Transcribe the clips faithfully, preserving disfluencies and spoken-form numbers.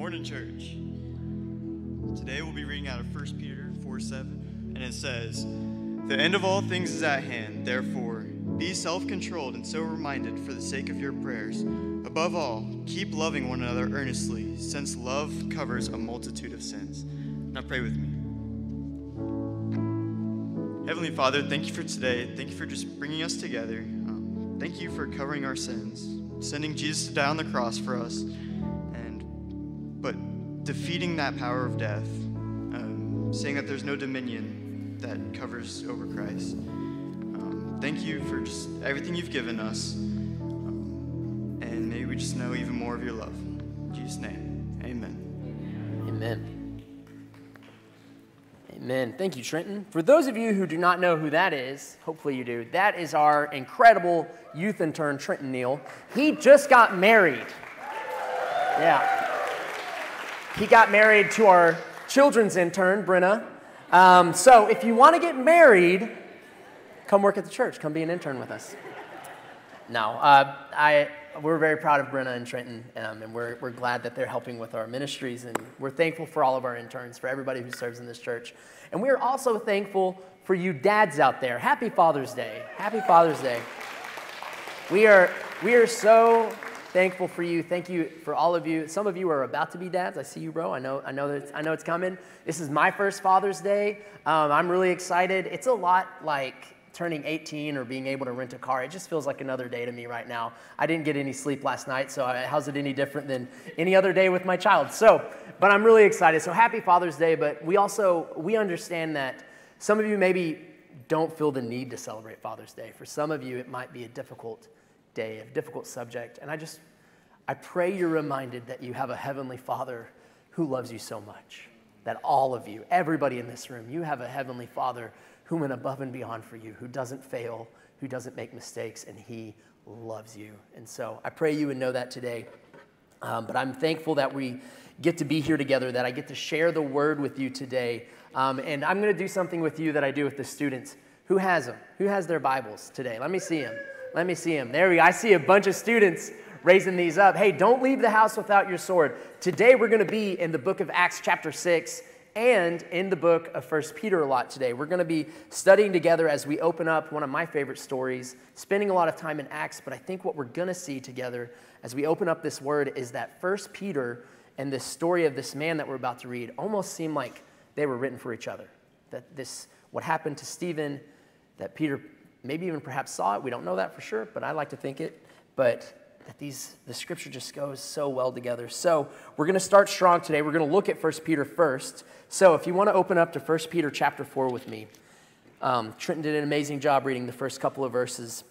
Morning, church. Today we'll be reading out of First Peter four seven, and it says, "The end of all things is at hand, therefore be self-controlled and sober-minded for the sake of your prayers. Above all, keep loving one another earnestly, since love covers a multitude of sins." Now pray with me. Heavenly Father, thank you for today. Thank you for just bringing us together. Um, thank you for covering our sins, sending Jesus to die on the cross for us, and but defeating that power of death, um, saying that there's no dominion that covers over Christ. Um, thank you for just everything you've given us, um, and may we just know even more of your love. In Jesus' name, amen. Amen. Amen. Thank you, Trenton. For those of you who do not know who that is, hopefully you do, that is our incredible youth intern, Trenton Neal. He just got married. Yeah. He got married to our children's intern, Brenna. Um, so if you want to get married, come work at the church. Come be an intern with us. No, uh, I, we're very proud of Brenna and Trenton, um, and we're, we're glad that they're helping with our ministries, and we're thankful for all of our interns, for everybody who serves in this church. And we're also thankful for you dads out there. Happy Father's Day. Happy Father's Day. We are, we are so thankful for you. Thank you for all of you. Some of you are about to be dads. I see you, bro. I know, I know that it's, I know it's coming. This is my first Father's Day. Um, I'm really excited. It's a lot like turning eighteen or being able to rent a car. It just feels like another day to me right now. I didn't get any sleep last night, so how's it any different than any other day with my child? So, but I'm really excited. So happy Father's Day, but we also, we understand that some of you maybe don't feel the need to celebrate Father's Day. For some of you, it might be a difficult day, a difficult subject. And I just, I pray you're reminded that you have a Heavenly Father who loves you so much. That all of you, everybody in this room, you have a Heavenly Father who went above and beyond for you, who doesn't fail, who doesn't make mistakes, and He loves you. And so I pray you would know that today. Um, but I'm thankful that we get to be here together, that I get to share the word with you today. Um, and I'm going to do something with you that I do with the students. Who has them? Who has their Bibles today? Let me see them. Let me see them. There we go. I see a bunch of students raising these up. Hey, don't leave the house without your sword. Today we're going to be in the book of Acts chapter six. And in the book of First Peter a lot today. We're going to be studying together as we open up one of my favorite stories, spending a lot of time in Acts, but I think what we're going to see together as we open up this word is that First Peter and this story of this man that we're about to read almost seem like they were written for each other. That this, what happened to Stephen, that Peter maybe even perhaps saw it. We don't know that for sure, but I like to think it. But that these the scripture just goes so well together. So we're going to start strong today. We're going to look at First Peter first. So if you want to open up to First Peter chapter four with me. Um, Trenton did an amazing job reading the first couple of verses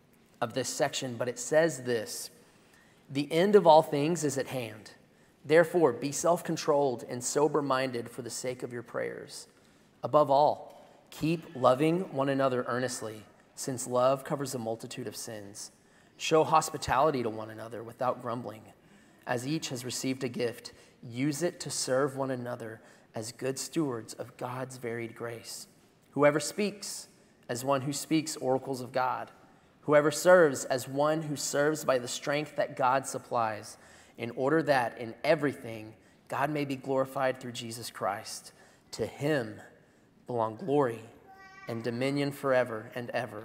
of this section, but it says this: "The end of all things is at hand. Therefore, be self-controlled and sober-minded for the sake of your prayers. Above all, keep loving one another earnestly, since love covers a multitude of sins. Show hospitality to one another without grumbling. As each has received a gift, use it to serve one another as good stewards of God's varied grace. Whoever speaks, as one who speaks oracles of God. Whoever serves, as one who serves by the strength that God supplies, in order that in everything God may be glorified through Jesus Christ. To Him belong glory and dominion forever and ever.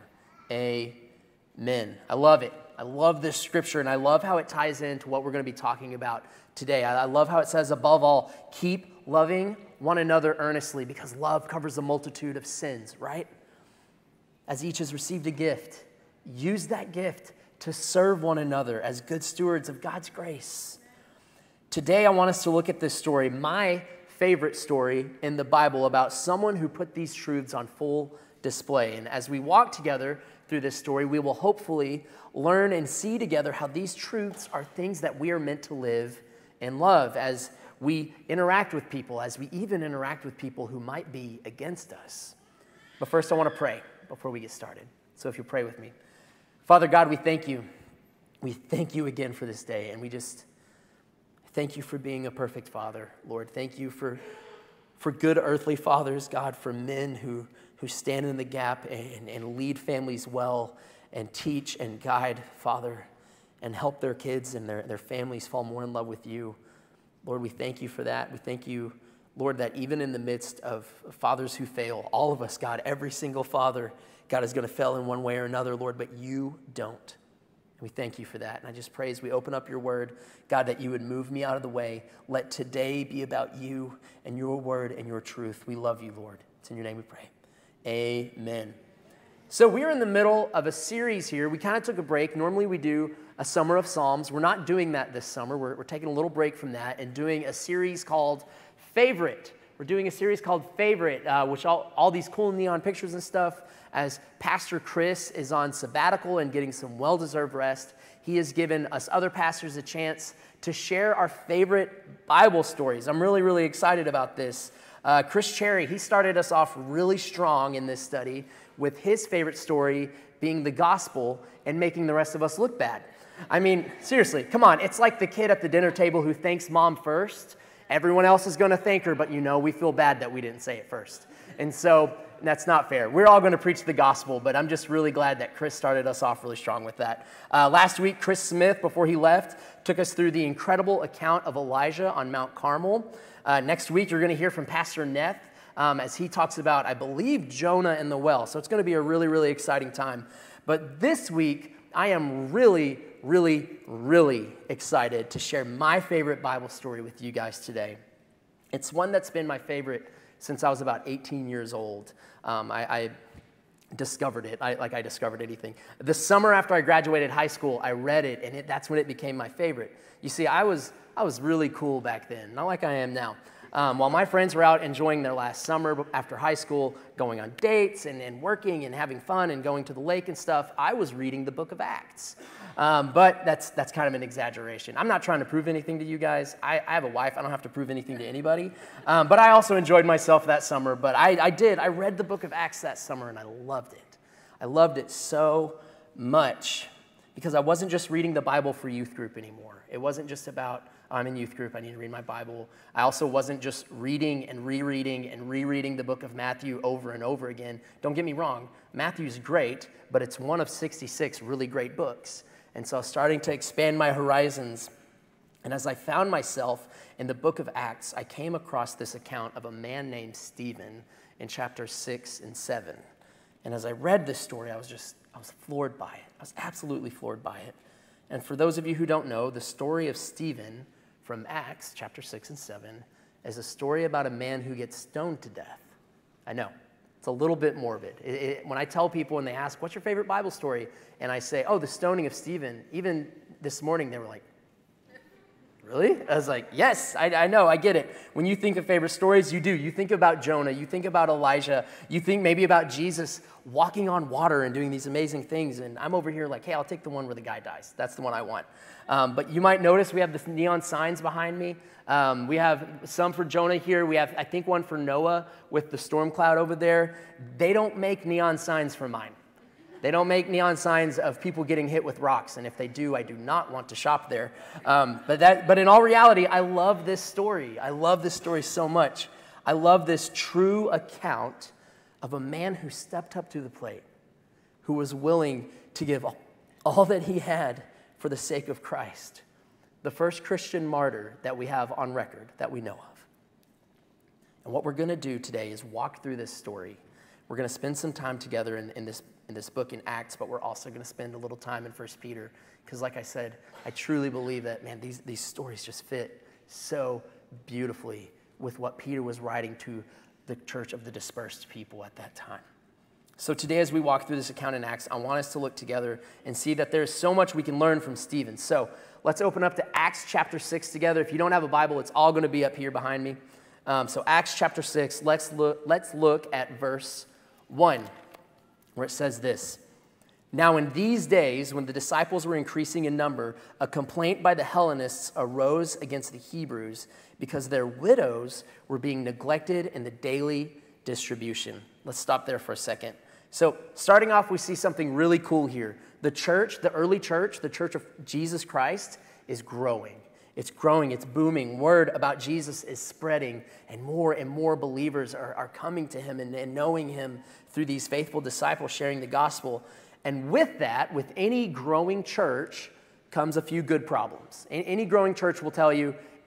Amen." I love it. I love this scripture, and I love how it ties into what we're going to be talking about today. I love how it says, above all, keep loving one another earnestly, because love covers a multitude of sins, right? As each has received a gift, use that gift to serve one another as good stewards of God's grace. Today, I want us to look at this story, my favorite story in the Bible, about someone who put these truths on full display. And as we walk together through this story, we will hopefully learn and see together how these truths are things that we are meant to live and love as we interact with people, as we even interact with people who might be against us. But first, I want to pray before we get started. So if you pray with me. Father God, we thank you. We thank you again for this day, and we just thank you for being a perfect Father, Lord. Thank you for, for good earthly fathers, God, for men who who stand in the gap and, and lead families well and teach and guide, Father, and help their kids and their, their families fall more in love with you. Lord, we thank you for that. We thank you, Lord, that even in the midst of fathers who fail, all of us, God, every single father, God, is going to fail in one way or another, Lord, but you don't. We thank you for that. And I just pray as we open up your word, God, that you would move me out of the way. Let today be about you and your word and your truth. We love you, Lord. It's in your name we pray. Amen. So we're in the middle of a series here. We kind of took a break. Normally we do a summer of Psalms. We're not doing that this summer. We're, we're taking a little break from that and doing a series called Favorite. We're doing a series called Favorite, uh, which all, all these cool neon pictures and stuff. As Pastor Chris is on sabbatical and getting some well-deserved rest, he has given us other pastors a chance to share our favorite Bible stories. I'm really, really excited about this. Uh, Chris Cherry, he started us off really strong in this study with his favorite story being the gospel and making the rest of us look bad. I mean, seriously, come on. It's like the kid at the dinner table who thanks mom first. Everyone else is going to thank her, but you know, we feel bad that we didn't say it first. And so that's not fair. We're all going to preach the gospel, but I'm just really glad that Chris started us off really strong with that. Uh, last week, Chris Smith, before he left, took us through the incredible account of Elijah on Mount Carmel. Uh, next week, you're going to hear from Pastor Neff um, as he talks about, I believe, Jonah and the well. So it's going to be a really, really exciting time. But this week, I am really, really, really excited to share my favorite Bible story with you guys today. It's one that's been my favorite since I was about eighteen years old. Um, I, I discovered it, I, like I discovered anything. The summer after I graduated high school, I read it, and it, that's when it became my favorite. You see, I was, I was really cool back then, not like I am now. Um, while my friends were out enjoying their last summer after high school, going on dates and, and working and having fun and going to the lake and stuff, I was reading the book of Acts. Um, but that's that's kind of an exaggeration. I'm not trying to prove anything to you guys. I, I have a wife. I don't have to prove anything to anybody. Um, but I also enjoyed myself that summer. But I, I did. I read the book of Acts that summer, and I loved it. I loved it so much because I wasn't just reading the Bible for youth group anymore. It wasn't just about, oh, I'm in youth group, I need to read my Bible. I also wasn't just reading and rereading and rereading the book of Matthew over and over again. Don't get me wrong. Matthew's great, but it's one of sixty-six really great books. And so I was starting to expand my horizons. And as I found myself in the book of Acts, I came across this account of a man named Stephen in chapters six and seven. And as I read this story, I was just, I was floored by it. I was absolutely floored by it. And for those of you who don't know, the story of Stephen from Acts chapter six and seven is a story about a man who gets stoned to death. I know. It's a little bit morbid. It, it, when I tell people and they ask, what's your favorite Bible story? And I say, oh, the stoning of Stephen. Even this morning, they were like, really? I was like, yes, I, I know, I get it. When you think of favorite stories, you do. You think about Jonah. You think about Elijah. You think maybe about Jesus walking on water and doing these amazing things. And I'm over here like, hey, I'll take the one where the guy dies. That's the one I want. Um, but you might notice we have the neon signs behind me. Um, we have some for Jonah here. We have, I think, one for Noah with the storm cloud over there. They don't make neon signs for mine. They don't make neon signs of people getting hit with rocks. And if they do, I do not want to shop there. Um, but, that, but in all reality, I love this story. I love this story so much. I love this true account of a man who stepped up to the plate, who was willing to give all, all that he had for the sake of Christ. The first Christian martyr that we have on record that we know of. And what we're going to do today is walk through this story. We're going to spend some time together in, in, this, in this book in Acts, but we're also going to spend a little time in First Peter. Because like I said, I truly believe that, man, these, these stories just fit so beautifully with what Peter was writing to the church of the dispersed people at that time. So today as we walk through this account in Acts, I want us to look together and see that there's so much we can learn from Stephen. So let's open up to Acts chapter six together. If you don't have a Bible, it's all going to be up here behind me. Um, so Acts chapter six, let's look, let's look at verse one, where it says this. Now in these days, when the disciples were increasing in number, a complaint by the Hellenists arose against the Hebrews because their widows were being neglected in the daily distribution. Let's stop there for a second. So starting off, we see something really cool here. The church, the early church, the church of Jesus Christ is growing. It's growing, it's booming. Word about Jesus is spreading, and more and more believers are, are coming to him and, and knowing him through these faithful disciples sharing the gospel. And with that, with any growing church, comes a few good problems. Any growing church will tell you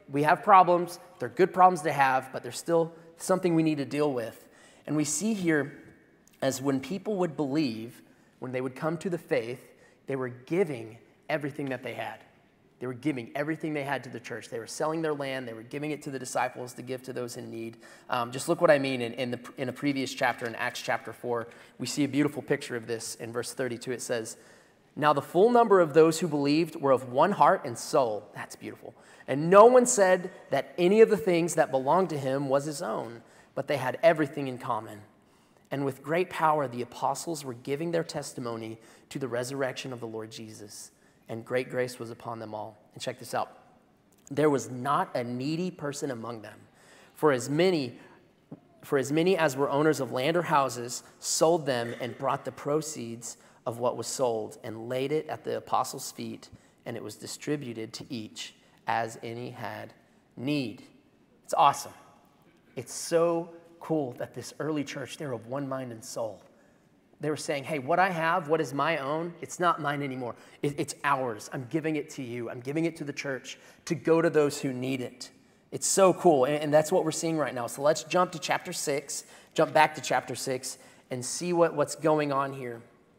we have problems. They're good problems to have, but they're still something we need to deal with. And we see here as when people would believe, when they would come to the faith, they were giving everything that they had. They were giving everything they had to the church. They were selling their land. They were giving it to the disciples to give to those in need. Um, just look what I mean in, in, the, in a previous chapter, in Acts chapter four. We see a beautiful picture of this in verse thirty-two. It says, "Now the full number of those who believed were of one heart and soul." That's beautiful. "And no one said that any of the things that belonged to him was his own, but they had everything in common. And with great power the apostles were giving their testimony to the resurrection of the Lord Jesus. And great grace was upon them all." And check this out. "There was not a needy person among them. For as many, for as many as were owners of land or houses sold them and brought the proceeds of what was sold and laid it at the apostles' feet, and it was distributed to each as any had need." It's awesome. It's so cool that this early church, they're of one mind and soul. They were saying, hey, what I have, what is my own, it's not mine anymore. It, it's ours. I'm giving it to you. I'm giving it to the church to go to those who need it. It's so cool, and, and that's what we're seeing right now. So let's jump to chapter six, jump back to chapter six, and see what, what's going on here.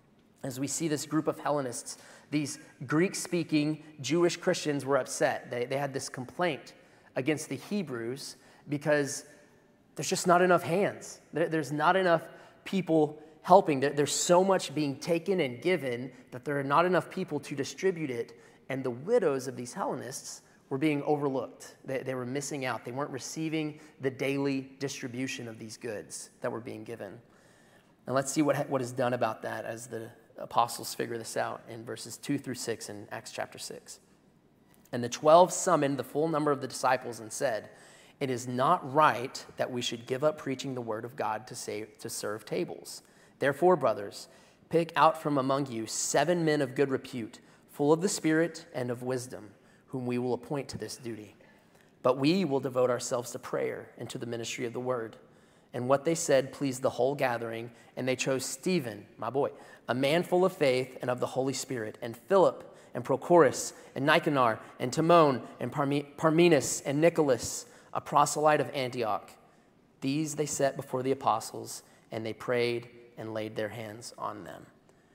As we see this group of Hellenists, these Greek-speaking Jewish Christians were upset. They, they had this complaint against the Hebrews because there's just not enough hands. There, there's not enough people helping. There's so much being taken and given that there are not enough people to distribute it, and the widows of these Hellenists were being overlooked. They, they were missing out. They weren't receiving the daily distribution of these goods that were being given. And let's see what, what is done about that as the apostles figure this out in verses two through six in Acts chapter six. "And the twelve summoned the full number of the disciples and said, 'It is not right that we should give up preaching the word of God to, save, to serve tables. Therefore, brothers, pick out from among you seven men of good repute, full of the Spirit and of wisdom, whom we will appoint to this duty. But we will devote ourselves to prayer and to the ministry of the word.' And what they said pleased the whole gathering, and they chose Stephen, my boy, a man full of faith and of the Holy Spirit, and Philip, and Prochorus, and Nicanor, and Timon, and Parmenas, and Nicholas, a proselyte of Antioch. These they set before the apostles, and they prayed and laid their hands on them."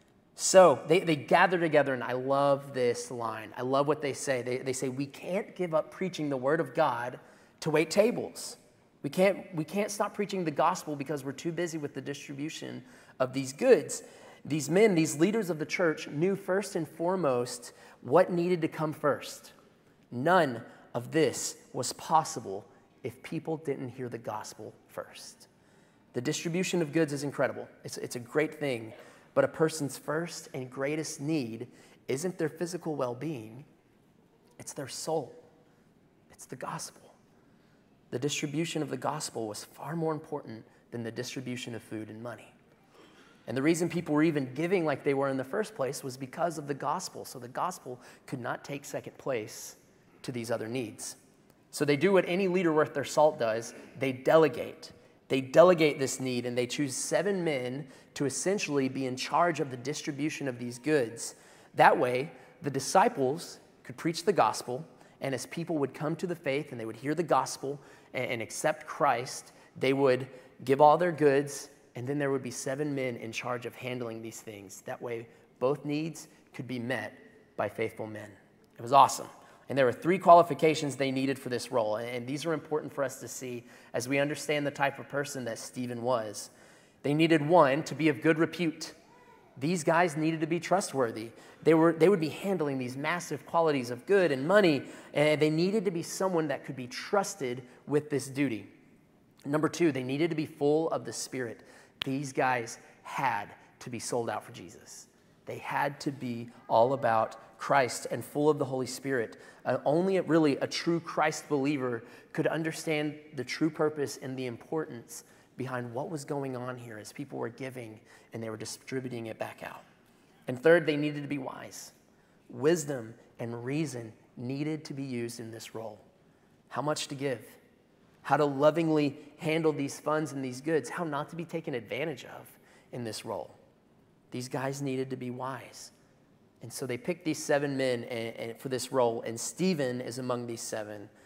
So they, they gather together, and I love this line. I love what they say. They, they say, we can't give up preaching the word of God to wait tables. We can't, we can't stop preaching the gospel because we're too busy with the distribution of these goods. These men, these leaders of the church, knew first and foremost what needed to come first. None of this was possible if people didn't hear the gospel first. The distribution of goods is incredible. It's, it's a great thing, but a person's first and greatest need isn't their physical well-being, it's their soul. It's the gospel. The distribution of the gospel was far more important than the distribution of food and money. And the reason people were even giving like they were in the first place was because of the gospel. So the gospel could not take second place to these other needs. So they do what any leader worth their salt does. They delegate. They delegate this need, and they choose seven men to essentially be in charge of the distribution of these goods. That way, the disciples could preach the gospel, and as people would come to the faith and they would hear the gospel and, and accept Christ, they would give all their goods, and then there would be seven men in charge of handling these things. That way, both needs could be met by faithful men. It was awesome. And there were three qualifications they needed for this role. And these are important for us to see as we understand the type of person that Stephen was. They needed, one, to be of good repute. These guys needed to be trustworthy. They were, they would be handling these massive qualities of good and money, and they needed to be someone that could be trusted with this duty. Number two, they needed to be full of the Spirit. These guys had to be sold out for Jesus. They had to be all about Christ and full of the Holy Spirit. Uh, only a, really a true Christ believer could understand the true purpose and the importance behind what was going on here as people were giving and they were distributing it back out. And third, they needed to be wise. Wisdom and reason needed to be used in this role. How much to give, how to lovingly handle these funds and these goods, how not to be taken advantage of in this role. These guys needed to be wise. And so they picked these seven men and, and for this role, and Stephen is among these seven.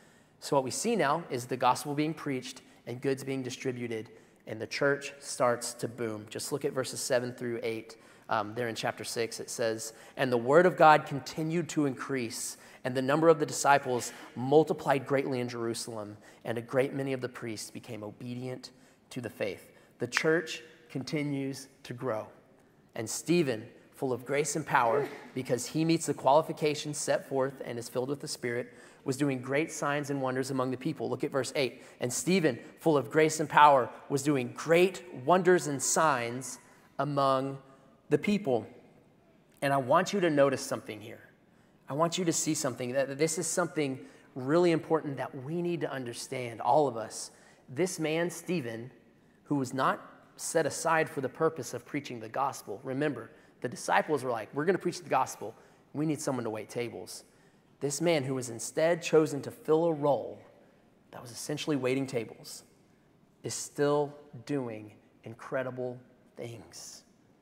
So what we see now is the gospel being preached and goods being distributed, and the church starts to boom. Just look at verses seven through eight. Um, there in chapter six, it says, "And the word of God continued to increase, and the number of the disciples multiplied greatly in Jerusalem, and a great many of the priests became obedient to the faith." The church continues to grow. And Stephen, full of grace and power, because he meets the qualifications set forth and is filled with the Spirit, was doing great signs and wonders among the people. Look at verse eight. "And Stephen, full of grace and power, was doing great wonders and signs among the people." And I want you to notice something here. I want you to see something. That this is something really important that we need to understand, all of us. This man, Stephen, who was not set aside for the purpose of preaching the gospel. Remember, the disciples were like, we're going to preach the gospel. We need someone to wait tables. This man who was instead chosen to fill a role that was essentially waiting tables is still doing incredible things.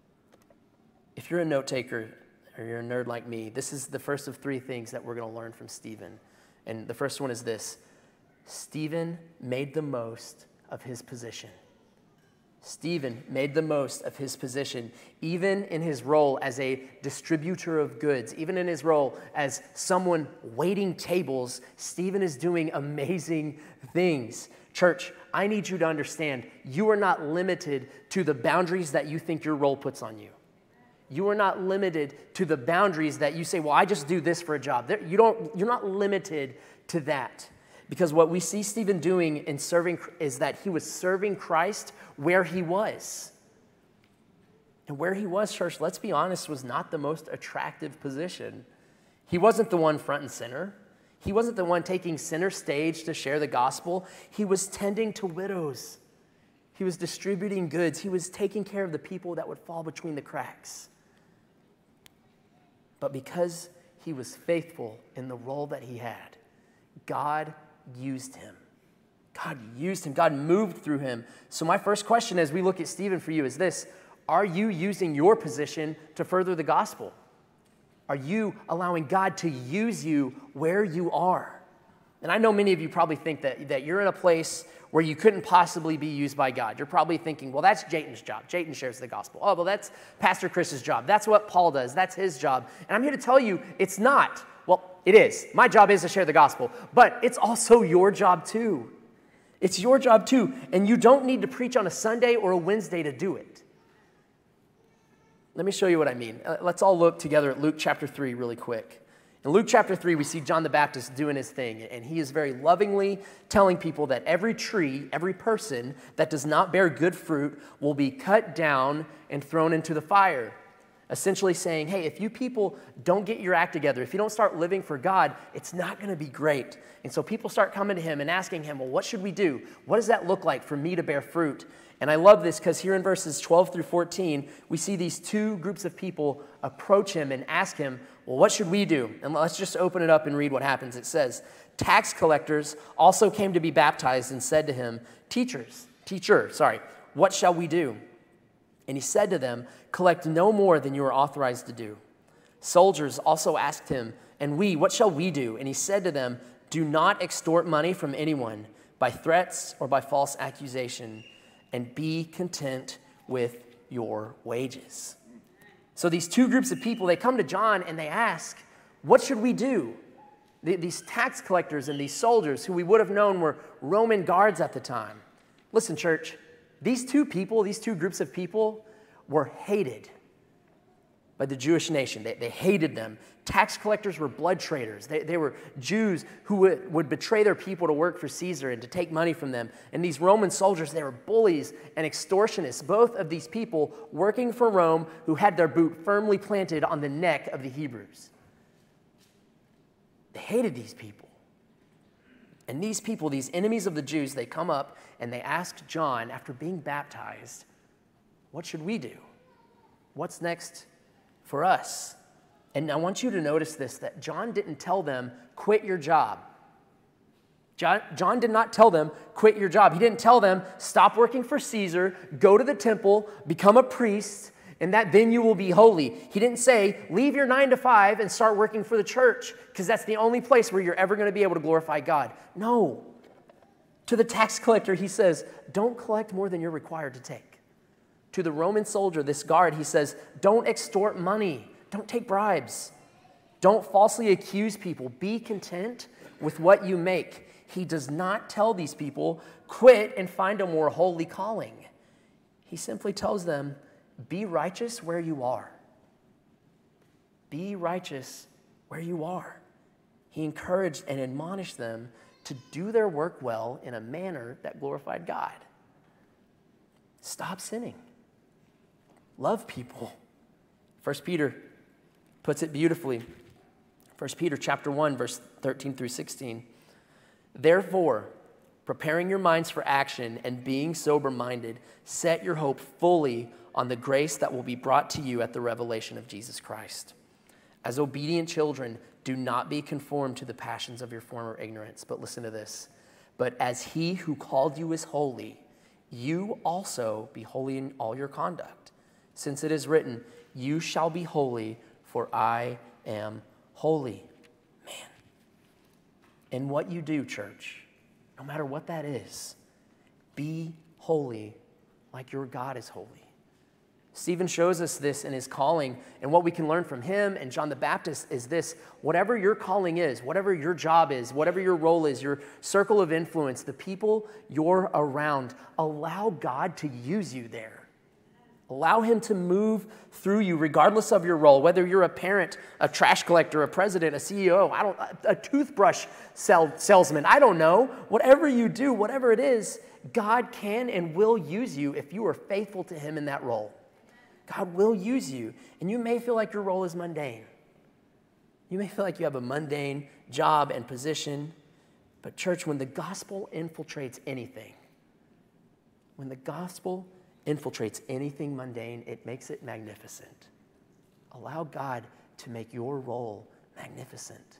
If you're a note taker or you're a nerd like me, this is the first of three things that we're going to learn from Stephen. And the first one is this: Stephen made the most of his position. Stephen made the most of his position, even in his role as a distributor of goods, even in his role as someone waiting tables. Stephen is doing amazing things. Church, I need you to understand, you are not limited to the boundaries that you think your role puts on you. You are not limited to the boundaries that you say, well, I just do this for a job. You don't, you're not limited to that. Because what we see Stephen doing in serving is that he was serving Christ where he was. And where he was, church, let's be honest, was not the most attractive position. He wasn't the one front and center. He wasn't the one taking center stage to share the gospel. He was tending to widows. He was distributing goods. He was taking care of the people that would fall between the cracks. But because he was faithful in the role that he had, God used him. God used him. God moved through him. So my first question as we look at Stephen for you is this: are you using your position to further the gospel? Are you allowing God to use you where you are? And I know many of you probably think that, that you're in a place where you couldn't possibly be used by God. You're probably thinking, well, that's Jayton's job. Jayton shares the gospel. Oh, well, that's Pastor Chris's job. That's what Paul does. That's his job. And I'm here to tell you, it's not. Well, it is. My job is to share the gospel, but it's also your job too. It's your job too, and you don't need to preach on a Sunday or a Wednesday to do it. Let me show you what I mean. Uh, let's all look together at Luke chapter three really quick. In Luke chapter three, we see John the Baptist doing his thing, and he is very lovingly telling people that every tree, every person that does not bear good fruit will be cut down and thrown into the fire. Essentially saying, hey, if you people don't get your act together, if you don't start living for God, it's not going to be great. And so people start coming to him and asking him, well, what should we do? What does that look like for me to bear fruit? And I love this because here in verses twelve through fourteen, we see these two groups of people approach him and ask him, well, what should we do? And let's just open it up and read what happens. It says, tax collectors also came to be baptized and said to him, teachers, teacher, sorry, what shall we do? And he said to them, collect no more than you are authorized to do. Soldiers also asked him, and we, what shall we do? And he said to them, do not extort money from anyone by threats or by false accusation, and be content with your wages. So these two groups of people, they come to John and they ask, what should we do? These tax collectors and these soldiers who we would have known were Roman guards at the time. Listen, church, these two people, these two groups of people were hated by the Jewish nation. They, they hated them. Tax collectors were blood traitors. They, they were Jews who would, would betray their people to work for Caesar and to take money from them. And these Roman soldiers, they were bullies and extortionists. Both of these people working for Rome who had their boot firmly planted on the neck of the Hebrews. They hated these people. And these people, these enemies of the Jews, they come up and they ask John, after being baptized, what should we do? What's next for us? And I want you to notice this, that John didn't tell them, quit your job. John, John did not tell them, quit your job. He didn't tell them, stop working for Caesar, go to the temple, become a priest, and that then you will be holy. He didn't say, leave your nine to five and start working for the church, because that's the only place where you're ever going to be able to glorify God. No. To the tax collector, he says, don't collect more than you're required to take. To the Roman soldier, this guard, he says, don't extort money. Don't take bribes. Don't falsely accuse people. Be content with what you make. He does not tell these people, quit and find a more holy calling. He simply tells them, be righteous where you are. Be righteous where you are. He encouraged and admonished them to do their work well in a manner that glorified God. Stop sinning. Love people. First Peter puts it beautifully. First Peter chapter one, verse thirteen through sixteen. Therefore, preparing your minds for action and being sober-minded, set your hope fully on the grace that will be brought to you at the revelation of Jesus Christ. As obedient children, do not be conformed to the passions of your former ignorance. But listen to this. But as he who called you is holy, you also be holy in all your conduct. Since it is written, you shall be holy, for I am holy. Man. In what you do, church, no matter what that is, be holy like your God is holy. Stephen shows us this in his calling, and what we can learn from him and John the Baptist is this: whatever your calling is, whatever your job is, whatever your role is, your circle of influence, the people you're around, allow God to use you there. Allow him to move through you regardless of your role, whether you're a parent, a trash collector, a president, a C E O, I don't, a toothbrush sell, salesman, I don't know. Whatever you do, whatever it is, God can and will use you if you are faithful to him in that role. God will use you, and you may feel like your role is mundane. You may feel like you have a mundane job and position, but church, when the gospel infiltrates anything, when the gospel infiltrates anything mundane, it makes it magnificent. Allow God to make your role magnificent.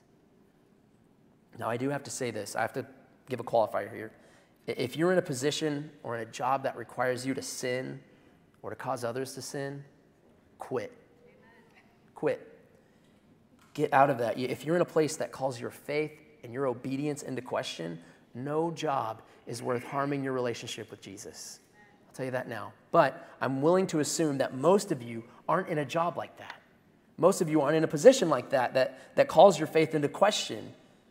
Now, I do have to say this. I have to give a qualifier here. If you're in a position or in a job that requires you to sin or to cause others to sin, quit. Quit. Get out of that. If you're in a place that calls your faith and your obedience into question, no job is worth harming your relationship with Jesus. I'll tell you that now. But I'm willing to assume that most of you aren't in a job like that. Most of you aren't in a position like that, that, that calls your faith into question.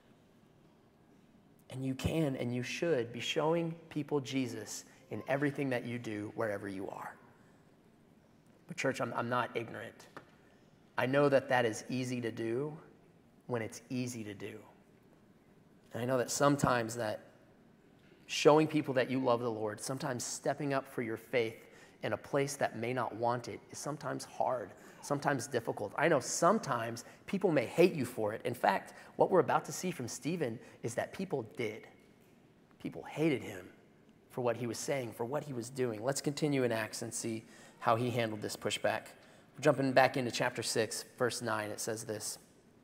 And you can and you should be showing people Jesus in everything that you do, wherever you are. But church, I'm, I'm not ignorant. I know that that is easy to do when it's easy to do. And I know that sometimes that showing people that you love the Lord, sometimes stepping up for your faith in a place that may not want it is sometimes hard, sometimes difficult. I know sometimes people may hate you for it. In fact, what we're about to see from Stephen is that people did. People hated him for what he was saying, for what he was doing. Let's continue in Acts and see how he handled this pushback. We're jumping back into chapter six, verse nine. It says this.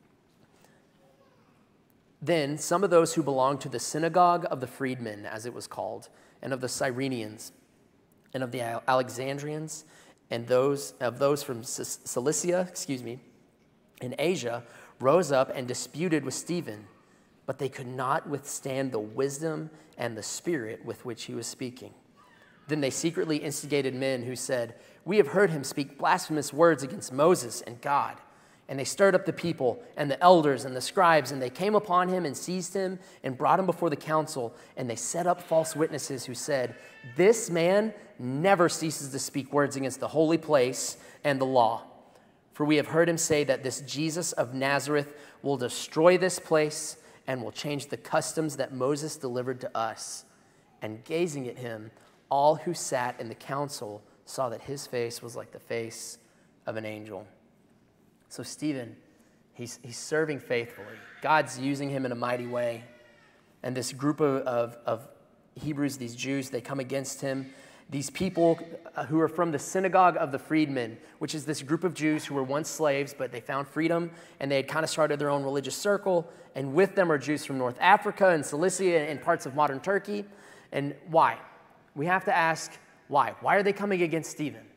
Then some of those who belonged to the synagogue of the freedmen, as it was called, and of the Cyrenians, and of the Alexandrians, and those of those from Cilicia, excuse me, in Asia, rose up and disputed with Stephen, but they could not withstand the wisdom and the spirit with which he was speaking. Then they secretly instigated men who said, "We have heard him speak blasphemous words against Moses and God." And they stirred up the people and the elders and the scribes, and they came upon him and seized him and brought him before the council. And they set up false witnesses who said, "This man never ceases to speak words against the holy place and the law. For we have heard him say that this Jesus of Nazareth will destroy this place and will change the customs that Moses delivered to us." And gazing at him, all who sat in the council saw that his face was like the face of an angel. So Stephen, he's, he's serving faithfully. God's using him in a mighty way. And this group of, of, of Hebrews, these Jews, they come against him. These people who are from the synagogue of the freedmen, which is this group of Jews who were once slaves, but they found freedom, and they had kind of started their own religious circle. And with them are Jews from North Africa and Cilicia and parts of modern Turkey. And why? We have to ask why. Why are they coming against Stephen?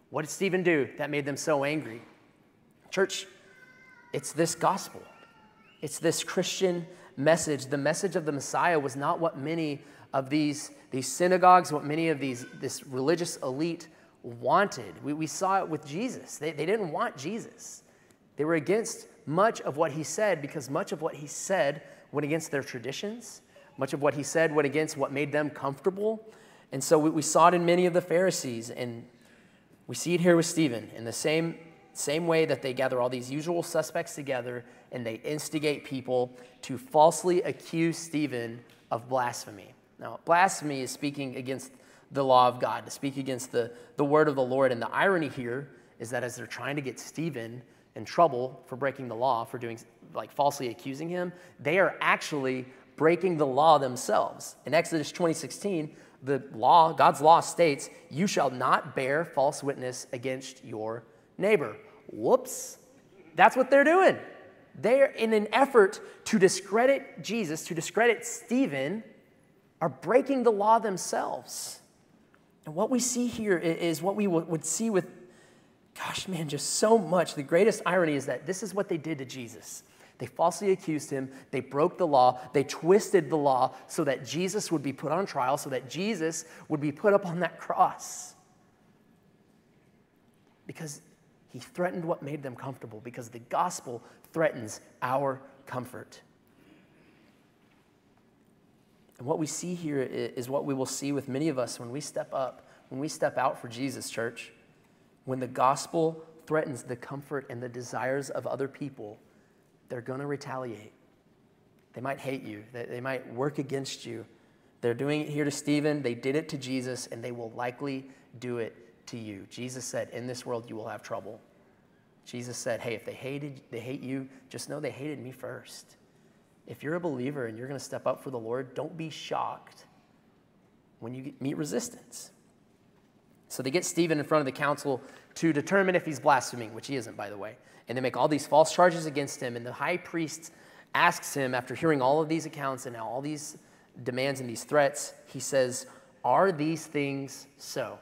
What did Stephen do that made them so angry? Church, it's this gospel. It's this Christian message. The message of the Messiah was not what many of these, these synagogues, what many of these this religious elite wanted. We, we saw it with Jesus. They, they didn't want Jesus. They were against much of what he said because much of what he said went against their traditions. Much of what he said went against what made them comfortable. And so we, we saw it in many of the Pharisees, and we see it here with Stephen in the same, same way that they gather all these usual suspects together and they instigate people to falsely accuse Stephen of blasphemy. Now, blasphemy is speaking against the law of God, to speak against the, the word of the Lord. And the irony here is that as they're trying to get Stephen in trouble for breaking the law, for doing, like falsely accusing him, they are actually breaking the law themselves. In Exodus twenty sixteen, the law, God's law states, you shall not bear false witness against your neighbor. Whoops. That's what they're doing. They're in an effort to discredit Jesus, to discredit Stephen, are breaking the law themselves. And what we see here is what we would see with, gosh, man, just so much. The greatest irony is that this is what they did to Jesus. They falsely accused him. They broke the law. They twisted the law so that Jesus would be put on trial, so that Jesus would be put up on that cross. Because he threatened what made them comfortable, because the gospel threatens our comfort. And what we see here is what we will see with many of us when we step up, when we step out for Jesus, church. When the gospel threatens the comfort and the desires of other people, they're going to retaliate. They might hate you. They might work against you. They're doing it here to Stephen. They did it to Jesus, and they will likely do it to you. Jesus said, in this world you will have trouble. Jesus said, hey, if they hated, they hate you, just know they hated me first. If you're a believer and you're going to step up for the Lord, don't be shocked when you meet resistance. So they get Stephen in front of the council to determine if he's blaspheming, which he isn't, by the way. And they make all these false charges against him. And the high priest asks him, after hearing all of these accounts and now all these demands and these threats, he says, are these things so?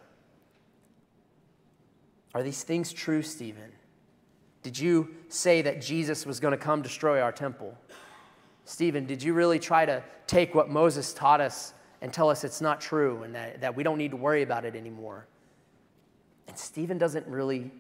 Are these things true, Stephen? Did you say that Jesus was going to come destroy our temple? Stephen, did you really try to take what Moses taught us and tell us it's not true and that, that we don't need to worry about it anymore? And Stephen doesn't really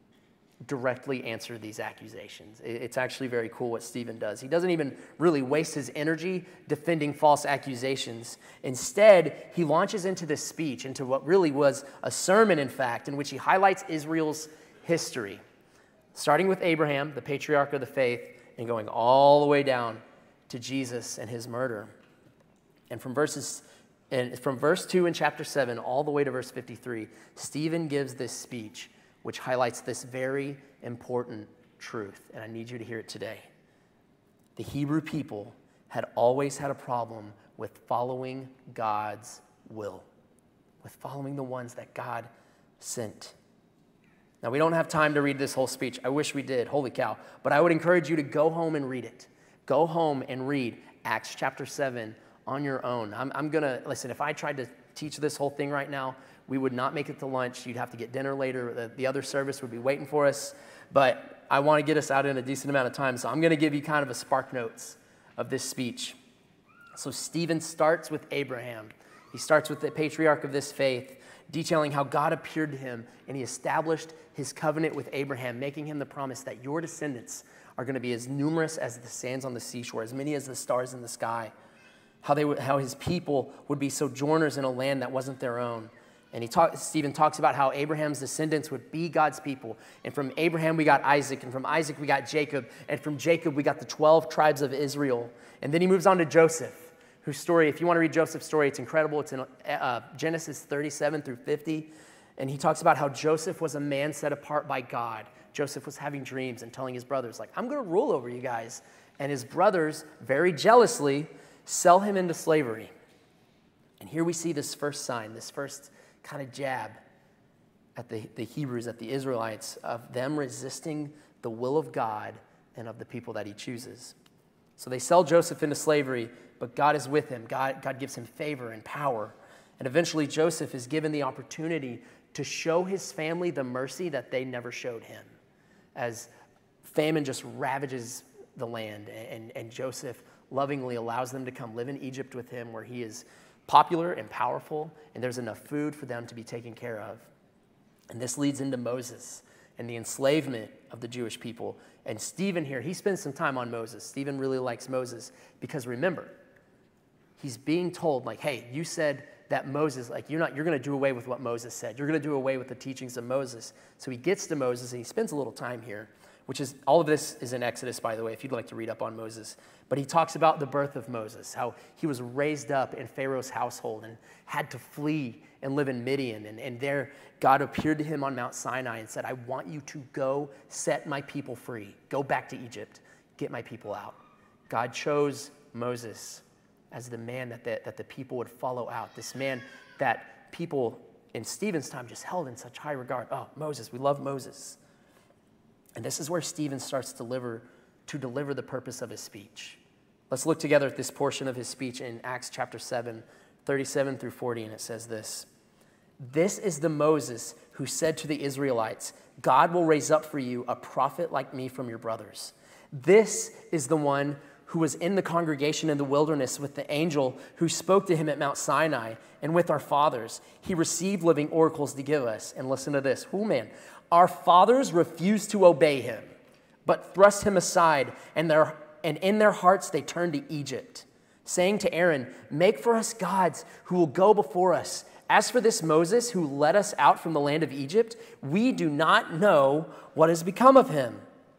directly answer these accusations. It's actually very cool what Stephen does. He doesn't even really waste his energy defending false accusations. Instead, he launches into this speech, into what really was a sermon, in fact, in which he highlights Israel's history, starting with Abraham, the patriarch of the faith, and going all the way down to Jesus and his murder. And from verses and from verse two in chapter seven all the way to verse fifty-three, Stephen gives this speech which highlights this very important truth, and I need you to hear it today. The Hebrew people had always had a problem with following God's will, with following the ones that God sent. Now, we don't have time to read this whole speech. I wish we did. Holy cow. But I would encourage you to go home and read it. Go home and read Acts chapter seven on your own. I'm, I'm going to, listen, if I tried to teach this whole thing right now, we would not make it to lunch. You'd have to get dinner later. The, the other service would be waiting for us. But I want to get us out in a decent amount of time, so I'm going to give you kind of a spark notes of this speech. So Stephen starts with Abraham. He starts with the patriarch of this faith, detailing how God appeared to him, and he established his covenant with Abraham, making him the promise that your descendants are going to be as numerous as the sands on the seashore, as many as the stars in the sky. How they would, how his people would be sojourners in a land that wasn't their own. And he talk, Stephen talks about how Abraham's descendants would be God's people. And from Abraham we got Isaac, and from Isaac we got Jacob, and from Jacob we got the twelve tribes of Israel. And then he moves on to Joseph, whose story, if you want to read Joseph's story, it's incredible. It's in uh, Genesis thirty-seven through fifty. And he talks about how Joseph was a man set apart by God. Joseph was having dreams and telling his brothers, like, I'm going to rule over you guys. And his brothers, very jealously, sell him into slavery. And here we see this first sign, this first kind of jab at the, the Hebrews, at the Israelites, of them resisting the will of God and of the people that he chooses. So they sell Joseph into slavery, but God is with him. God, God gives him favor and power. And eventually Joseph is given the opportunity to show his family the mercy that they never showed him, as famine just ravages the land, and, and Joseph lovingly allows them to come live in Egypt with him, where he is popular and powerful, and there's enough food for them to be taken care of. And this leads into Moses and the enslavement of the Jewish people. And Stephen here, he spends some time on Moses. Stephen really likes Moses because, remember, he's being told, like, hey, you said that Moses, like, you're not, you're going to do away with what Moses said. You're going to do away with the teachings of Moses. So he gets to Moses, and he spends a little time here, which is, all of this is in Exodus, by the way, if you'd like to read up on Moses. But he talks about the birth of Moses, how he was raised up in Pharaoh's household and had to flee and live in Midian. And, and there, God appeared to him on Mount Sinai and said, I want you to go set my people free. Go back to Egypt. Get my people out. God chose Moses as the man that the, that the people would follow out. This man that people in Stephen's time just held in such high regard. Oh, Moses, we love Moses. And this is where Stephen starts to deliver, to deliver the purpose of his speech. Let's look together at this portion of his speech in Acts chapter seven, thirty-seven through forty, and it says this. This is the Moses who said to the Israelites, God will raise up for you a prophet like me from your brothers. This is the one who was in the congregation in the wilderness with the angel who spoke to him at Mount Sinai, and with our fathers. He received living oracles to give us. And listen to this. Oh, man. Our fathers refused to obey him, but thrust him aside, and, their, and in their hearts they turned to Egypt, saying to Aaron, make for us gods who will go before us. As for this Moses who led us out from the land of Egypt, we do not know what has become of him.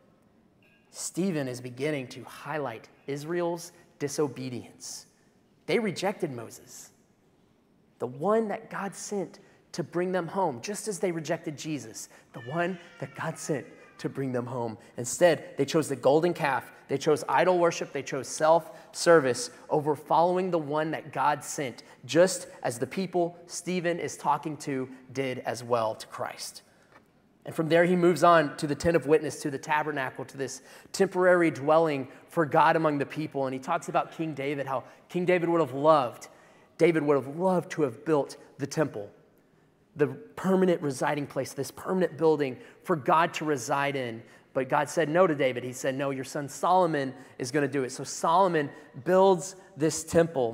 Stephen is beginning to highlight Israel's disobedience. They rejected Moses, the one that God sent to bring them home, just as they rejected Jesus, the one that God sent to bring them home. Instead, they chose the golden calf. They chose idol worship. They chose self-service over following the one that God sent, just as the people Stephen is talking to did as well to Christ. And from there, he moves on to the tent of witness, to the tabernacle, to this temporary dwelling for God among the people. And he talks about King David, how King David would have loved, David would have loved to have built the temple, the permanent residing place, this permanent building for God to reside in. But God said no to David. He said, no, your son Solomon is going to do it. So Solomon builds this temple.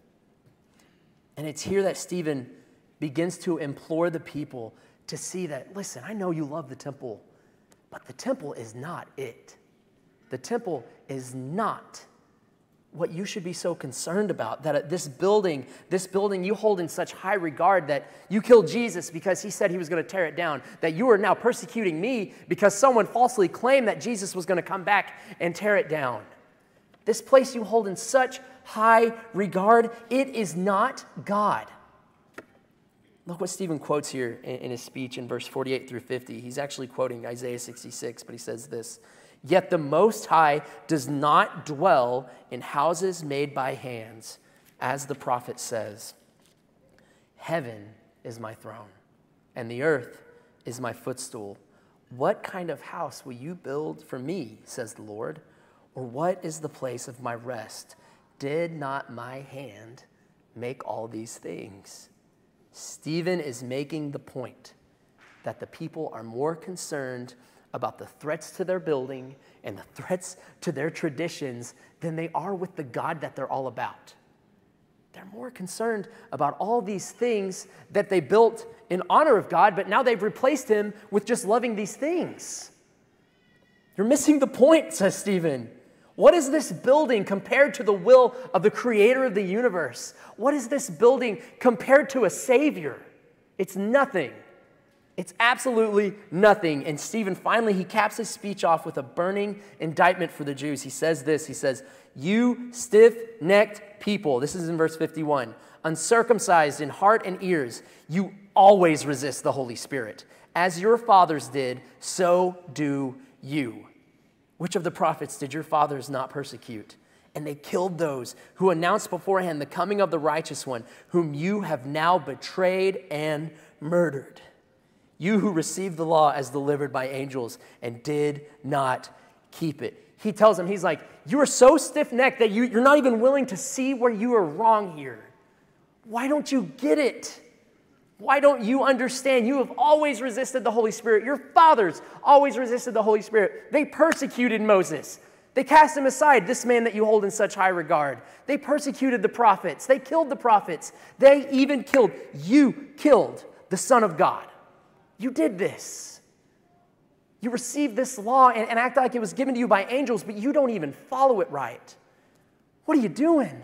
And it's here that Stephen begins to implore the people to see that, listen, I know you love the temple, but the temple is not it. The temple is not what you should be so concerned about, that this building, this building you hold in such high regard, that you killed Jesus because he said he was going to tear it down, that you are now persecuting me because someone falsely claimed that Jesus was going to come back and tear it down. This place you hold in such high regard, it is not God. Look what Stephen quotes here in his speech in verse forty-eight through fifty. He's actually quoting Isaiah sixty-six, but he says this, yet the Most High does not dwell in houses made by hands, as the prophet says, heaven is my throne, and the earth is my footstool. What kind of house will you build for me, says the Lord? Or what is the place of my rest? Did not my hand make all these things? Stephen is making the point that the people are more concerned about the threats to their building and the threats to their traditions than they are with the God that they're all about. They're more concerned about all these things that they built in honor of God, but now they've replaced him with just loving these things. You're missing the point, says Stephen. What is this building compared to the will of the creator of the universe? What is this building compared to a savior? It's nothing. It's absolutely nothing. And Stephen, finally, he caps his speech off with a burning indictment for the Jews. He says this, he says, you stiff-necked people, this is in verse fifty-one, uncircumcised in heart and ears, you always resist the Holy Spirit. As your fathers did, so do you. Which of the prophets did your fathers not persecute? And they killed those who announced beforehand the coming of the righteous one, whom you have now betrayed and murdered. You who received the law as delivered by angels and did not keep it. He tells them, he's like, you are so stiff-necked that you, you're not even willing to see where you are wrong here. Why don't you get it? Why don't you understand? You have always resisted the Holy Spirit. Your fathers always resisted the Holy Spirit. They persecuted Moses. They cast him aside, this man that you hold in such high regard. They persecuted the prophets. They killed the prophets. They even killed, you killed the Son of God. You did this. You received this law and, and act like it was given to you by angels, but you don't even follow it right. What are you doing?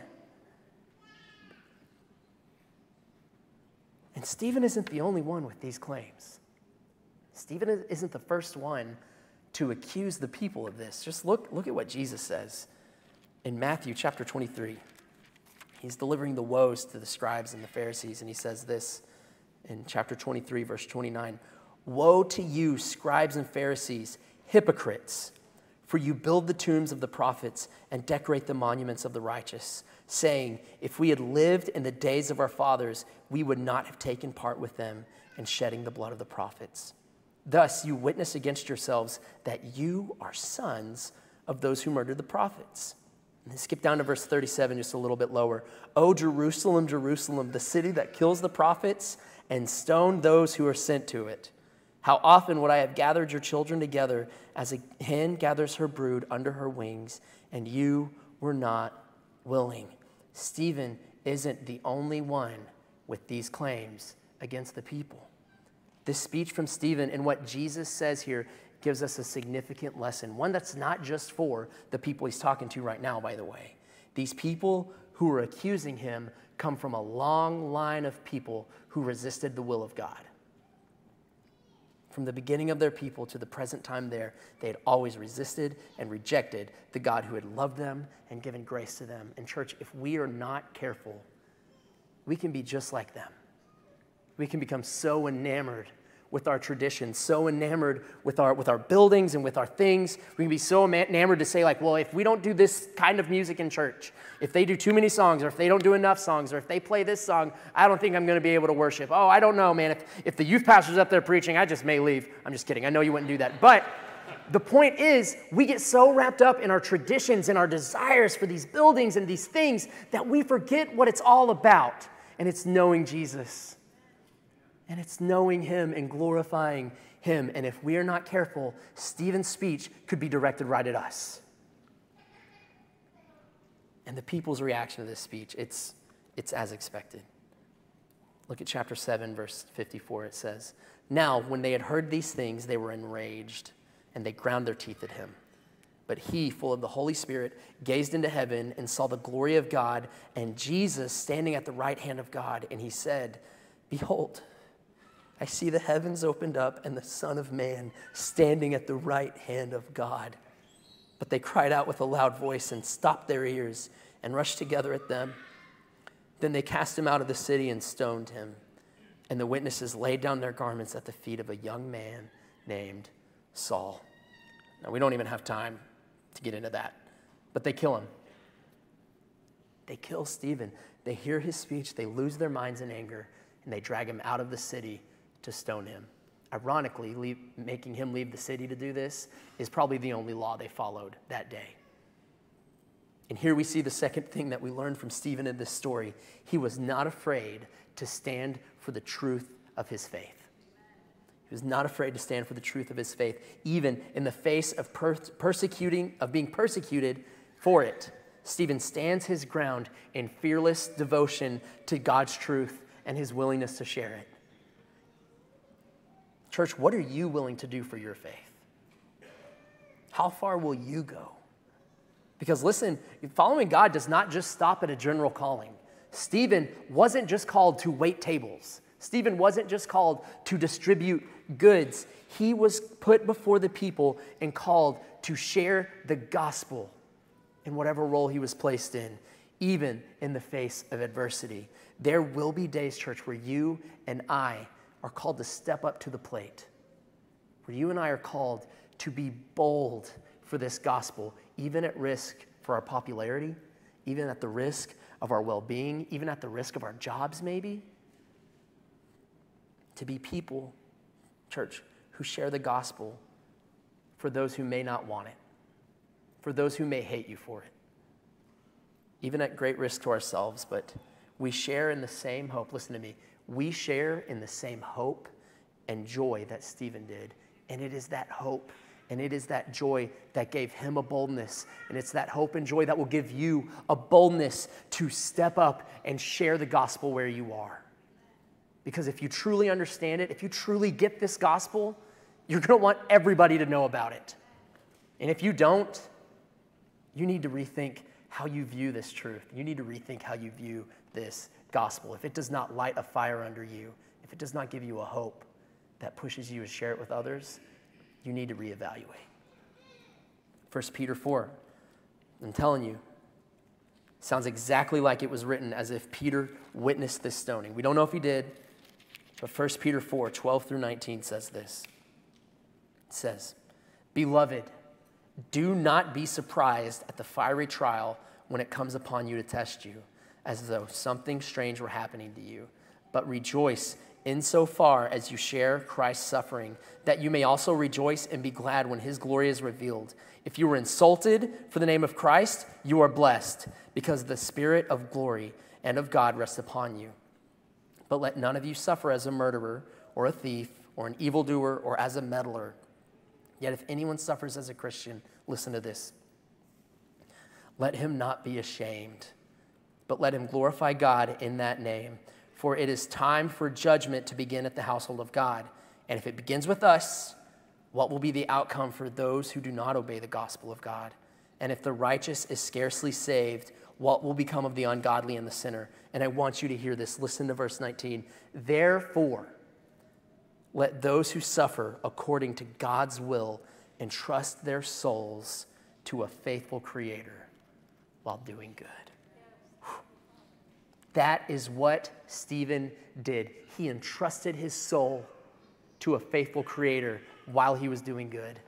And Stephen isn't the only one with these claims. Stephen isn't the first one to accuse the people of this. Just look, look at what Jesus says in Matthew chapter twenty-three. He's delivering the woes to the scribes and the Pharisees, and he says this in chapter twenty-three, verse twenty-nine. Woe to you, scribes and Pharisees, hypocrites, for you build the tombs of the prophets and decorate the monuments of the righteous, saying, if we had lived in the days of our fathers, we would not have taken part with them in shedding the blood of the prophets. Thus you witness against yourselves that you are sons of those who murdered the prophets. And then skip down to verse thirty-seven, just a little bit lower. O Jerusalem, Jerusalem, the city that kills the prophets and stoned those who are sent to it. How often would I have gathered your children together as a hen gathers her brood under her wings, and you were not willing. Stephen isn't the only one with these claims against the people. This speech from Stephen and what Jesus says here gives us a significant lesson, one that's not just for the people he's talking to right now, by the way. These people who are accusing him come from a long line of people who resisted the will of God. From the beginning of their people to the present time there, they had always resisted and rejected the God who had loved them and given grace to them. And church, if we are not careful, we can be just like them. We can become so enamored with our traditions, so enamored with our with our buildings and with our things. We can be so enamored to say like, well, if we don't do this kind of music in church, if they do too many songs, or if they don't do enough songs, or if they play this song, I don't think I'm going to be able to worship. Oh, I don't know, man. If, if the youth pastor's up there preaching, I just may leave. I'm just kidding. I know you wouldn't do that. But the point is, we get so wrapped up in our traditions and our desires for these buildings and these things that we forget what it's all about. And it's knowing Jesus. And it's knowing him and glorifying him. And if we are not careful, Stephen's speech could be directed right at us. And the people's reaction to this speech, it's, it's as expected. Look at chapter seven, verse fifty-four. It says, now, when they had heard these things, they were enraged, and they ground their teeth at him. But he, full of the Holy Spirit, gazed into heaven and saw the glory of God and Jesus standing at the right hand of God. And he said, behold, I see the heavens opened up and the Son of Man standing at the right hand of God. But they cried out with a loud voice and stopped their ears and rushed together at them. Then they cast him out of the city and stoned him. And the witnesses laid down their garments at the feet of a young man named Saul. Now, we don't even have time to get into that, but they kill him. They kill Stephen. They hear his speech. They lose their minds in anger, and they drag him out of the city to stone him. Ironically, leave, making him leave the city to do this is probably the only law they followed that day. And here we see the second thing that we learned from Stephen in this story. He was not afraid to stand for the truth of his faith. He was not afraid to stand for the truth of his faith, even in the face of per- persecuting, of being persecuted for it. Stephen stands his ground in fearless devotion to God's truth and his willingness to share it. Church, what are you willing to do for your faith? How far will you go? Because listen, following God does not just stop at a general calling. Stephen wasn't just called to wait tables. Stephen wasn't just called to distribute goods. He was put before the people and called to share the gospel in whatever role he was placed in, even in the face of adversity. There will be days, church, where you and I are called to step up to the plate, where you and I are called to be bold for this gospel, even at risk for our popularity, even at the risk of our well-being, even at the risk of our jobs maybe. To be people, church, who share the gospel for those who may not want it, for those who may hate you for it, even at great risk to ourselves, but We share in the same hope. Listen to me. We share in the same hope and joy that Stephen did. And it is that hope and it is that joy that gave him a boldness. And it's that hope and joy that will give you a boldness to step up and share the gospel where you are. Because if you truly understand it, if you truly get this gospel, you're going to want everybody to know about it. And if you don't, you need to rethink how you view this truth. You need to rethink how you view this gospel. If it does not light a fire under you, if it does not give you a hope that pushes you to share it with others, you need to reevaluate. First Peter four, I'm telling you, sounds exactly like it was written as if Peter witnessed this stoning. We don't know if he did, but First Peter four, twelve through nineteen says this. It says, "Beloved, do not be surprised at the fiery trial when it comes upon you to test you, as though something strange were happening to you, but rejoice insofar as you share Christ's suffering, that you may also rejoice and be glad when his glory is revealed. If you were insulted for the name of Christ, you are blessed, because the Spirit of glory and of God rests upon you. But let none of you suffer as a murderer or a thief or an evildoer or as a meddler. Yet if anyone suffers as a Christian," listen to this, "let him not be ashamed, but let him glorify God in that name. For it is time for judgment to begin at the household of God. And if it begins with us, what will be the outcome for those who do not obey the gospel of God? And if the righteous is scarcely saved, what will become of the ungodly and the sinner?" And I want you to hear this. Listen to verse nineteen. "Therefore, let those who suffer according to God's will entrust their souls to a faithful Creator while doing good." That is what Stephen did. He entrusted his soul to a faithful Creator while he was doing good.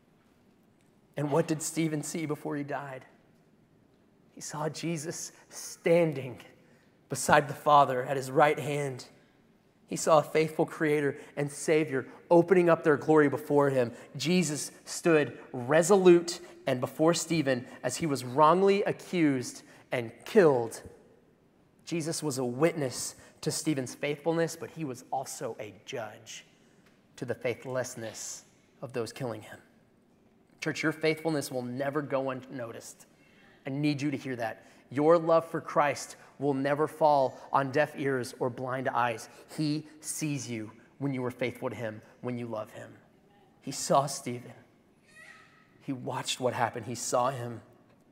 And what did Stephen see before he died? He saw Jesus standing beside the Father at his right hand. He saw a faithful Creator and Savior opening up their glory before him. Jesus stood resolute and before Stephen as he was wrongly accused and killed. Jesus was a witness to Stephen's faithfulness, but he was also a judge to the faithlessness of those killing him. Church, your faithfulness will never go unnoticed. I need you to hear that. Your love for Christ will never fall on deaf ears or blind eyes. He sees you when you were faithful to him, when you love him. He saw Stephen. He watched what happened. He saw him.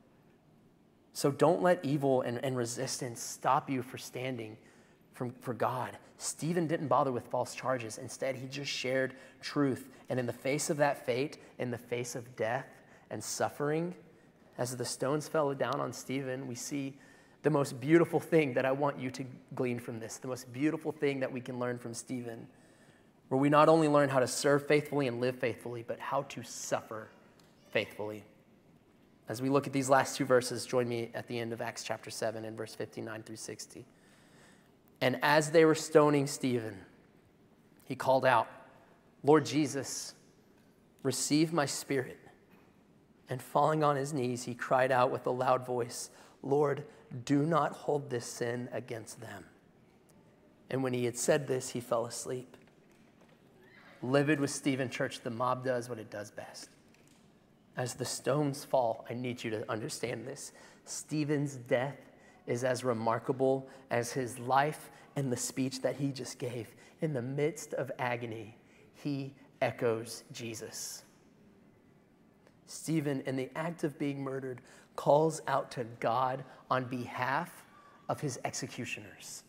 So don't let evil and, and resistance stop you for standing from, for God. Stephen didn't bother with false charges. Instead, he just shared truth. And in the face of that fate, in the face of death and suffering, as the stones fell down on Stephen, we see the most beautiful thing that I want you to glean from this, the most beautiful thing that we can learn from Stephen, where we not only learn how to serve faithfully and live faithfully, but how to suffer faithfully. As we look at these last two verses, join me at the end of Acts chapter seven and verse fifty-nine through sixty. "And as they were stoning Stephen, he called out, 'Lord Jesus, receive my spirit.' And falling on his knees, he cried out with a loud voice, 'Lord, do not hold this sin against them.' And when he had said this, he fell asleep." Livid with Stephen, church, the mob does what it does best. As the stones fall, I need you to understand this. Stephen's death is as remarkable as his life and the speech that he just gave. In the midst of agony, he echoes Jesus. Stephen, in the act of being murdered, calls out to God on behalf of his executioners.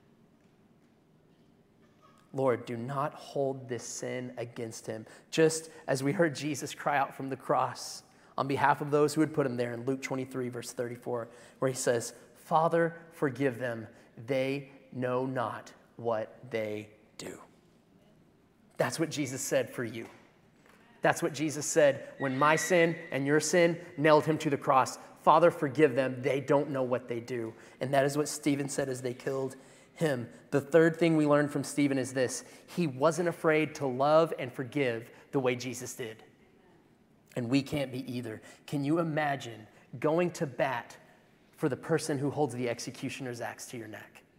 Lord, do not hold this sin against him. Just as we heard Jesus cry out from the cross on behalf of those who had put him there in Luke twenty-three, verse thirty-four, where he says, "Father, forgive them. They know not what they do." That's what Jesus said for you. That's what Jesus said when my sin and your sin nailed him to the cross. Father, forgive them. They don't know what they do. And that is what Stephen said as they killed him. The third thing we learned from Stephen is this: he wasn't afraid to love and forgive the way Jesus did. And we can't be either. Can you imagine going to bat for the person who holds the executioner's axe to your neck?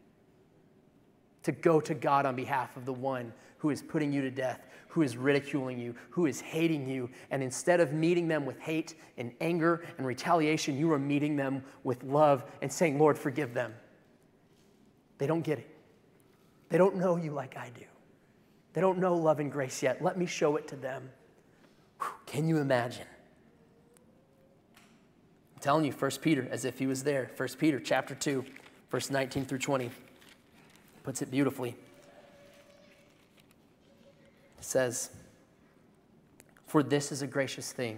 to go to God on behalf of the one who is putting you to death, who is ridiculing you, who is hating you. And instead of meeting them with hate and anger and retaliation, you are meeting them with love and saying, Lord, forgive them. They don't get it. They don't know you like I do. They don't know love and grace yet. Let me show it to them. Whew, can you imagine? I'm telling you, First Peter, as if he was there. First Peter chapter two, verse nineteen through twenty. Puts it beautifully. It says, for this is a gracious thing.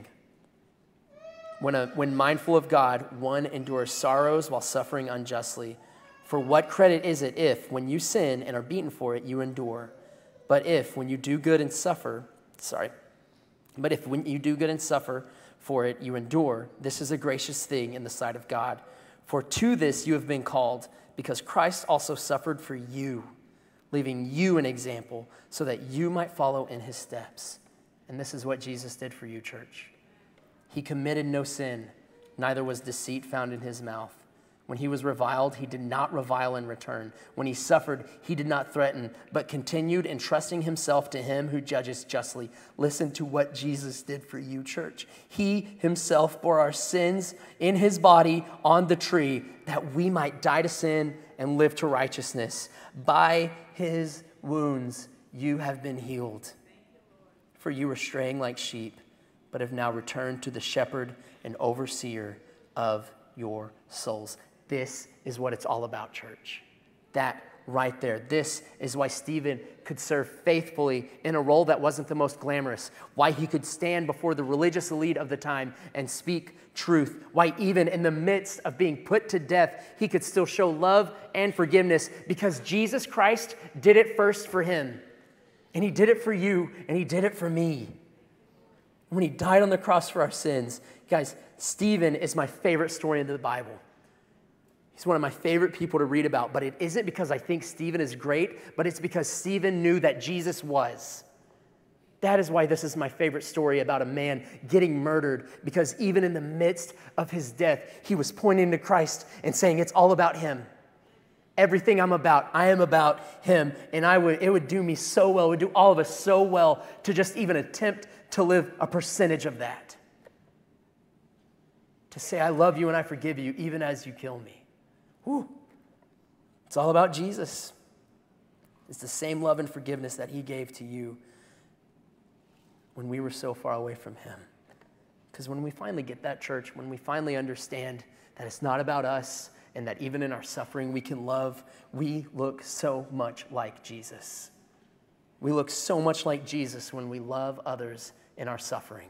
When, a, when mindful of God, one endures sorrows while suffering unjustly. For what credit is it if, when you sin and are beaten for it, you endure? But if, when you do good and suffer, sorry, but if when you do good and suffer for it, you endure, this is a gracious thing in the sight of God. For to this you have been called, because Christ also suffered for you, leaving you an example, so that you might follow in his steps. And this is what Jesus did for you, church. He committed no sin, neither was deceit found in his mouth. When he was reviled, he did not revile in return. When he suffered, he did not threaten, but continued entrusting himself to him who judges justly. Listen to what Jesus did for you, church. He himself bore our sins in his body on the tree, that we might die to sin and live to righteousness. By his wounds you have been healed. For you were straying like sheep, but have now returned to the shepherd and overseer of your souls. This is what it's all about, church. That right there. This is why Stephen could serve faithfully in a role that wasn't the most glamorous. Why he could stand before the religious elite of the time and speak truth. Why even in the midst of being put to death, he could still show love and forgiveness, because Jesus Christ did it first for him. And he did it for you, and he did it for me. When he died on the cross for our sins. Guys, Stephen is my favorite story in the Bible. He's one of my favorite people to read about, but it isn't because I think Stephen is great, but it's because Stephen knew that Jesus was. That is why this is my favorite story about a man getting murdered, because even in the midst of his death, he was pointing to Christ and saying, it's all about him. Everything I'm about, I am about him. And I would, it would do me so well, it would do all of us so well to just even attempt to live a percentage of that. To say, I love you and I forgive you even as you kill me. Whew. It's all about Jesus. It's the same love and forgiveness that he gave to you when we were so far away from him. Because when we finally get that, church, when we finally understand that it's not about us and that even in our suffering we can love, we look so much like Jesus. We look so much like Jesus when we love others in our suffering.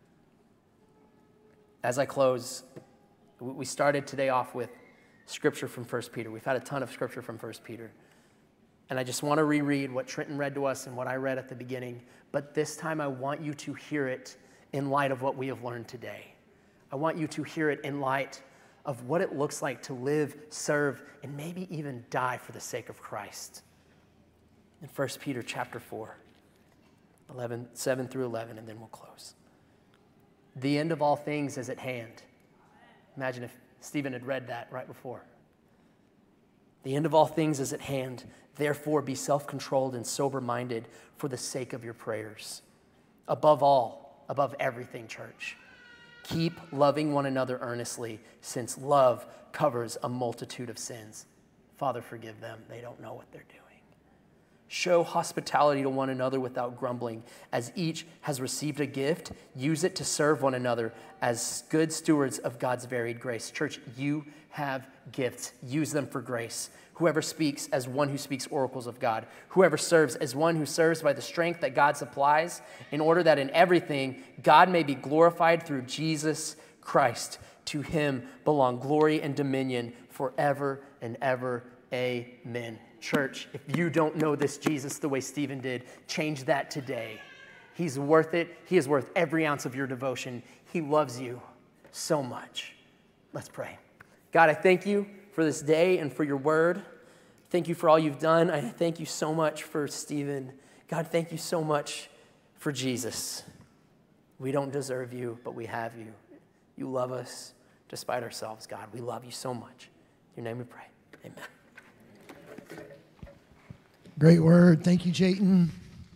As I close, we started today off with scripture from First Peter. We've had a ton of scripture from First Peter. And I just want to reread what Trenton read to us and what I read at the beginning. But this time I want you to hear it in light of what we have learned today. I want you to hear it in light of what it looks like to live, serve, and maybe even die for the sake of Christ. In First Peter chapter four, eleven, seven through eleven, and then we'll close. The end of all things is at hand. Imagine if Stephen had read that right before. The end of all things is at hand. Therefore, be self-controlled and sober-minded for the sake of your prayers. Above all, above everything, church, keep loving one another earnestly, since love covers a multitude of sins. Father, forgive them. They don't know what they're doing. Show hospitality to one another without grumbling. As each has received a gift, use it to serve one another as good stewards of God's varied grace. Church, you have gifts. Use them for grace. Whoever speaks as one who speaks oracles of God. Whoever serves as one who serves by the strength that God supplies, in order that in everything God may be glorified through Jesus Christ. To him belong glory and dominion forever and ever. Amen. Church, if you don't know this Jesus the way Stephen did, change that today. He's worth it. He is worth every ounce of your devotion. He loves you so much. Let's pray. God, I thank you for this day and for your word. Thank you for all you've done. I thank you so much for Stephen. God, thank you so much for Jesus. We don't deserve you, but we have you. You love us despite ourselves, God. We love you so much. In your name we pray. Amen. Great word. Thank you, Jayton.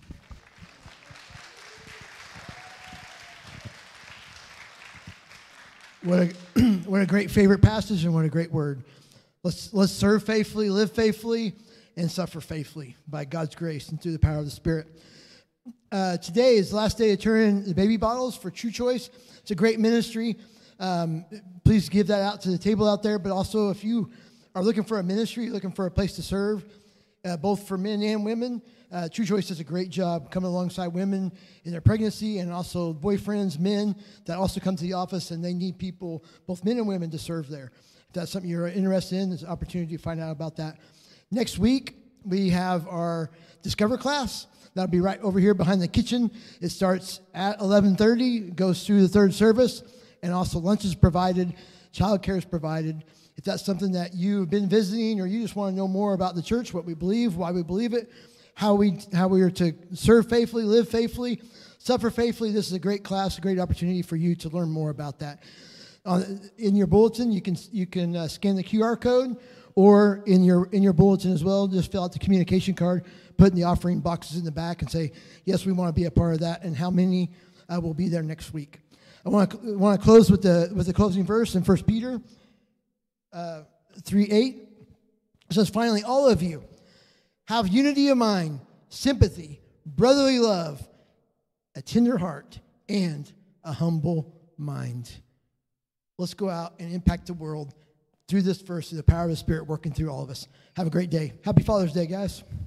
What a what a great favorite passage and what a great word. Let's let's serve faithfully, live faithfully, and suffer faithfully by God's grace and through the power of the Spirit. Uh, today is the last day to turn in the baby bottles for True Choice. It's a great ministry. Um, please give that out to the table out there. But also, if you are looking for a ministry, looking for a place to serve, uh, both for men and women, uh, True Choice does a great job coming alongside women in their pregnancy, and also boyfriends, men that also come to the office, and they need people, both men and women, to serve there. If that's something you're interested in, there's an opportunity to find out about that. Next week, we have our Discover class. That'll be right over here behind the kitchen. It starts at eleven thirty, goes through the third service, and also lunch is provided, childcare is provided. If that's something that you've been visiting or you just want to know more about the church, what we believe, why we believe it, how we how we are to serve faithfully, live faithfully, suffer faithfully, this is a great class, a great opportunity for you to learn more about that. Uh, in your bulletin, you can you can uh, scan the Q R code, or in your in your bulletin as well, just fill out the communication card, put in the offering boxes in the back, and say, yes, we want to be a part of that, and how many uh, will be there next week. I want to want to close with the with the closing verse in First Peter uh, three eight. It says, finally, all of you have unity of mind, sympathy, brotherly love, a tender heart, and a humble mind. Let's go out and impact the world through this verse, through the power of the Spirit working through all of us. Have a great day. Happy Father's Day, guys.